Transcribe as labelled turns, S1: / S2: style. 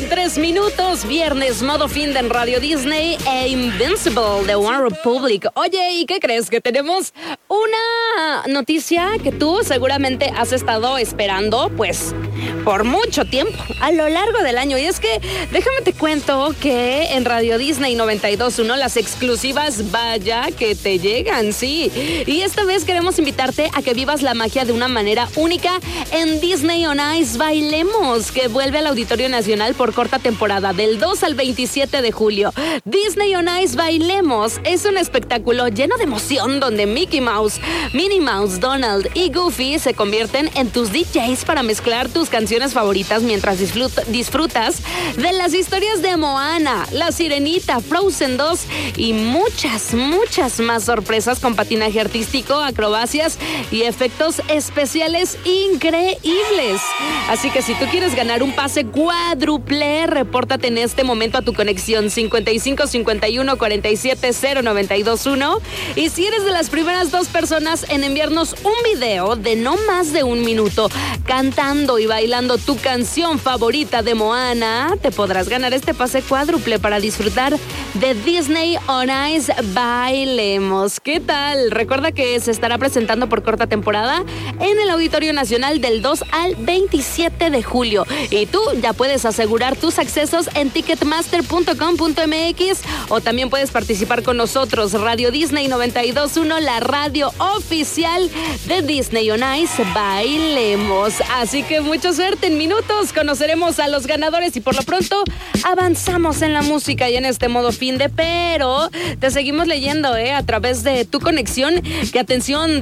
S1: 3 minutos, viernes, modo fin de en Radio Disney e Invincible de One Republic. Oye, ¿y qué crees? Que tenemos una noticia que tú seguramente has estado esperando, pues, por mucho tiempo, a lo largo del año. Y es que, déjame te cuento que en Radio Disney 92.1 las exclusivas, vaya que te llegan, sí. Y esta vez queremos invitarte a que vivas la magia de una manera única en Disney on Ice Bailemos, que vuelve al Auditorio Nacional por corta temporada del 2 al 27 de julio. Disney on Ice Bailemos es un espectáculo lleno de emoción donde Mickey Mouse, Minnie Mouse, Donald y Goofy se convierten en tus DJs para mezclar tus canciones favoritas mientras disfrutas de las historias de Moana, La Sirenita, Frozen 2 y muchas más sorpresas con patinaje artístico, acrobacias y efectos especiales increíbles. Así que si tú quieres ganar un pase cuádruple, repórtate en este momento a tu conexión 55 51 47 0921. Y si eres de las primeras 2 personas en enviarnos un video de no más de 1 minuto cantando y bailando tu canción favorita de Moana, te podrás ganar este pase cuádruple para disfrutar de Disney on Ice Bailemos. ¿Qué tal? Recuerda que se estará presentando por corta temporada en el Auditorio Nacional del 2 al 27 de julio. Y tú ya puedes asegurar tus accesos en ticketmaster.com.mx o también puedes participar con nosotros. Radio Disney 92.1, la radio oficial de Disney on Ice Bailemos. Así que mucha suerte. En minutos conoceremos a los ganadores y por lo pronto avanzamos en la música y en este modo fin de, pero te seguimos leyendo a través de tu conexión. Que atención,